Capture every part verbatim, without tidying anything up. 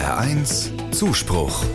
R eins Zuspruch.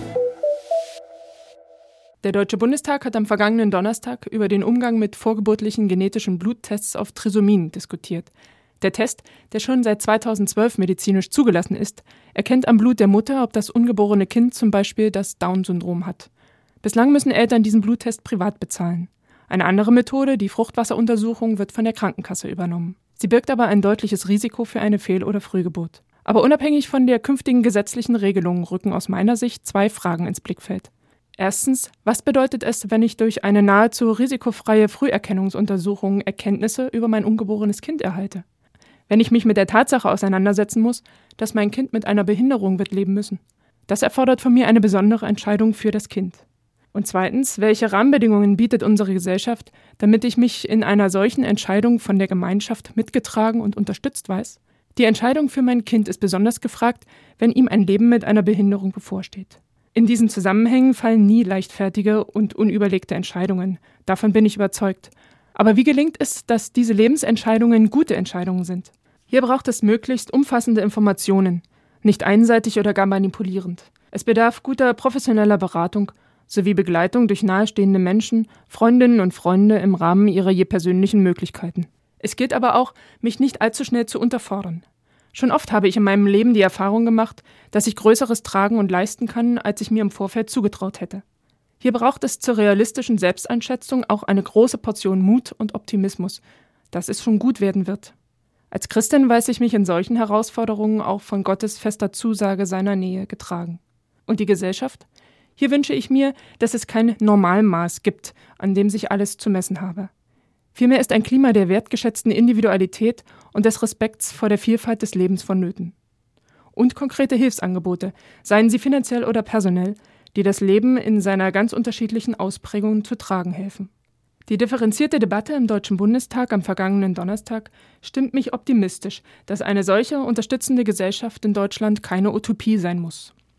Der Deutsche Bundestag hat am vergangenen Donnerstag über den Umgang mit vorgeburtlichen genetischen Bluttests auf Trisomien diskutiert. Der Test, der schon seit zweitausendzwölf medizinisch zugelassen ist, erkennt am Blut der Mutter, ob das ungeborene Kind zum Beispiel das Down-Syndrom hat. Bislang müssen Eltern diesen Bluttest privat bezahlen. Eine andere Methode, die Fruchtwasseruntersuchung, wird von der Krankenkasse übernommen. Sie birgt aber ein deutliches Risiko für eine Fehl- oder Frühgeburt. Aber unabhängig von der künftigen gesetzlichen Regelung rücken aus meiner Sicht zwei Fragen ins Blickfeld. Erstens, was bedeutet es, wenn ich durch eine nahezu risikofreie Früherkennungsuntersuchung Erkenntnisse über mein ungeborenes Kind erhalte? Wenn ich mich mit der Tatsache auseinandersetzen muss, dass mein Kind mit einer Behinderung wird leben müssen. Das erfordert von mir eine besondere Entscheidung für das Kind. Und zweitens, welche Rahmenbedingungen bietet unsere Gesellschaft, damit ich mich in einer solchen Entscheidung von der Gemeinschaft mitgetragen und unterstützt weiß? Die Entscheidung für mein Kind ist besonders gefragt, wenn ihm ein Leben mit einer Behinderung bevorsteht. In diesen Zusammenhängen fallen nie leichtfertige und unüberlegte Entscheidungen. Davon bin ich überzeugt. Aber wie gelingt es, dass diese Lebensentscheidungen gute Entscheidungen sind? Hier braucht es möglichst umfassende Informationen, nicht einseitig oder gar manipulierend. Es bedarf guter professioneller Beratung sowie Begleitung durch nahestehende Menschen, Freundinnen und Freunde im Rahmen ihrer je persönlichen Möglichkeiten. Es gilt aber auch, mich nicht allzu schnell zu unterfordern. Schon oft habe ich in meinem Leben die Erfahrung gemacht, dass ich Größeres tragen und leisten kann, als ich mir im Vorfeld zugetraut hätte. Hier braucht es zur realistischen Selbsteinschätzung auch eine große Portion Mut und Optimismus, dass es schon gut werden wird. Als Christin weiß ich mich in solchen Herausforderungen auch von Gottes fester Zusage seiner Nähe getragen. Und die Gesellschaft? Hier wünsche ich mir, dass es kein Normalmaß gibt, an dem sich alles zu messen habe. Vielmehr ist ein Klima der wertgeschätzten Individualität und des Respekts vor der Vielfalt des Lebens vonnöten. Und konkrete Hilfsangebote, seien sie finanziell oder personell, die das Leben in seiner ganz unterschiedlichen Ausprägung zu tragen helfen. Die differenzierte Debatte im Deutschen Bundestag am vergangenen Donnerstag stimmt mich optimistisch, dass eine solche unterstützende Gesellschaft in Deutschland keine Utopie sein muss.